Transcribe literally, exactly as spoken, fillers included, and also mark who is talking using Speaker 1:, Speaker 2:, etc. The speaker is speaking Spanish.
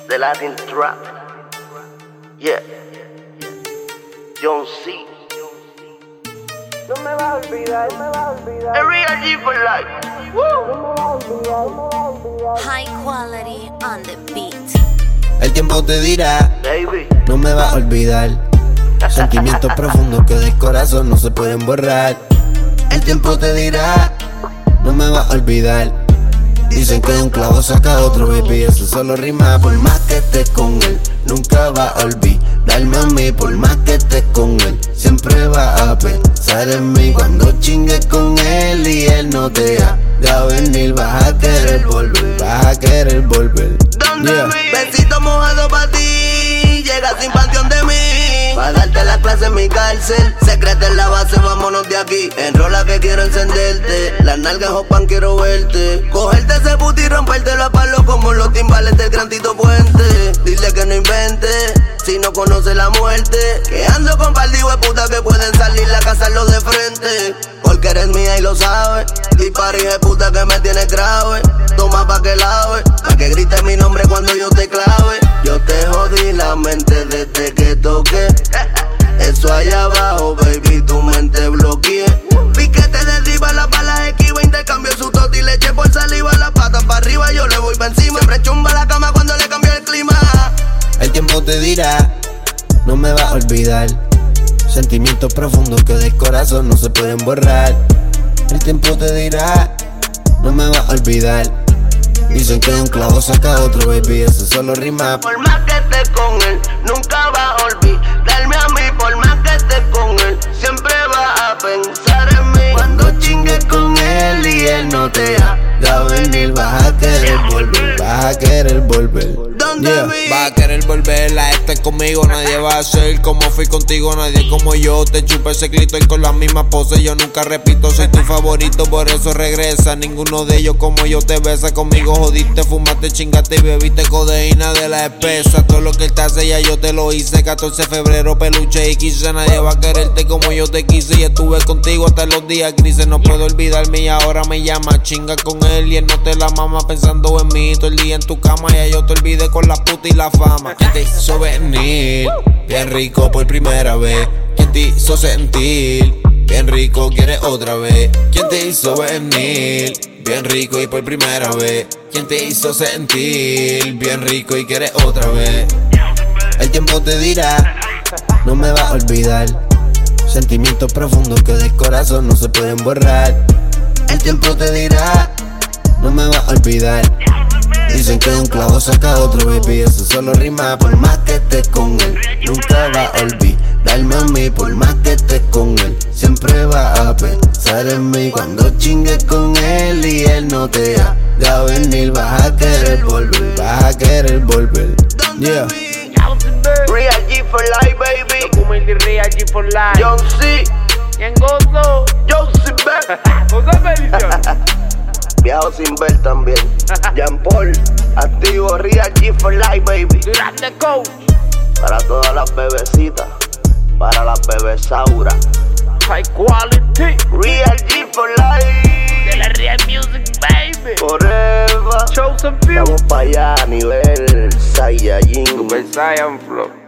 Speaker 1: The Latin Trap. Yeah. John C.
Speaker 2: No me va a olvidar, no me va a olvidar.
Speaker 1: The Real G for life. Woo.
Speaker 2: No me va a olvidar, no me va a olvidar.
Speaker 3: High quality on the beat.
Speaker 4: El tiempo te dirá,
Speaker 1: Baby.
Speaker 4: no me va a olvidar. Sentimientos profundos que del corazón no se pueden borrar. El tiempo te dirá, no me va a olvidar. Dicen que de un clavo saca otro, baby, eso solo rima. Por más que estés con él, nunca va a olvidarme a mí. Por más que estés con él, siempre va a pensar en mí. Cuando chingues con él y él no te haga venir, vas a querer volver, vas a querer volver.
Speaker 1: ¿Dónde
Speaker 4: Yeah.
Speaker 1: vi? Besito mojado pa' ti, llega sin panteón de mí. Pa' darte la clase en mi cárcel, secreta en la base, vámonos de aquí. Enrola que quiero encenderte, las nalgas Jopan quiero verte. Cogerte ese puti y rompértelo a palo como los timbales del Gran Tito Puente. Dile que no invente, si no conoce la muerte. Que ando con par de puta que pueden salir a cazarlo de frente. Porque eres mía y lo sabes, y pari de puta que me tienes grave. Toma pa' que lave, pa' que grites mi nombre cuando yo te clave. Yo te jodí la mente desde que toqué. Eso allá abajo, baby, tu mente bloqueé. Piquete de arriba, las balas esquiva. Intercambio su toti y leche por saliva. Las patas para arriba, yo le voy pa' encima. Siempre chumba la cama cuando le cambio el clima.
Speaker 4: El tiempo te dirá, no me va a olvidar. Sentimientos profundos que del corazón no se pueden borrar. El tiempo te dirá, no me va a olvidar. Dicen que de un clavo saca otro, baby, eso solo rima.
Speaker 1: Por más que estés con él, nunca va a olvidarme a mí. Por más que estés con él, siempre va a pensar en mí. Cuando chingues con él y él no te haga venir, vas a querer volver,
Speaker 4: Vas a querer volver.
Speaker 1: ¿Dónde
Speaker 4: Yeah.
Speaker 1: vi?
Speaker 5: Va a querer volver a estar conmigo. Nadie va a ser como fui contigo. Nadie como yo. Te chupa ese clito y con la misma pose. Yo nunca repito, soy tu favorito, por eso regresa. Ninguno de ellos como yo te besa. Conmigo jodiste, fumaste, chingaste y bebiste codeína de la espesa. Todo lo que él te hace ya yo te lo hice. catorce de febrero, peluche y quise. Nadie va a quererte como yo te quise. Y estuve contigo hasta los días grises. No puedo olvidarme y ahora me llama. Chinga con él y él no te la mama pensando en mí. Todo el día en tu cama ya yo te olvidé con la puta y la fama. ¿Quién te hizo venir? Bien rico por primera vez. ¿Quién te hizo sentir? Bien rico, quieres otra vez. ¿Quién te hizo venir? Bien rico y por primera vez. ¿Quién te hizo sentir? Bien rico y quieres otra vez.
Speaker 4: El tiempo te dirá, no me va a olvidar. Sentimientos profundos que del corazón no se pueden borrar. El tiempo te dirá, no me va a olvidar. Dicen que de un clavo saca otro, baby, eso solo rima. Por más que estés con él, nunca va a olvidarme a mí. Por más que estés con él, siempre va a pensar en mí. Cuando chingues con él y él no te haga venir, vas a querer volver, vas a querer volver. Yeah.
Speaker 1: Real G for life, baby.
Speaker 2: Documenti Real G for life.
Speaker 1: John C.
Speaker 2: ¿Quién gozo?
Speaker 1: John C. Beck.
Speaker 2: José Bendición.
Speaker 1: Viajo sin ver también. Jean Paul, activo. Real G for life, baby.
Speaker 2: Grande coach.
Speaker 1: Para todas las bebecitas, para las bebesauras.
Speaker 2: High quality.
Speaker 1: Real G for life.
Speaker 2: De la Real Music, baby.
Speaker 1: Forever.
Speaker 2: Chosen few.
Speaker 1: Vamos para allá a nivel Saiyajin.
Speaker 2: Super Saiyan Flow.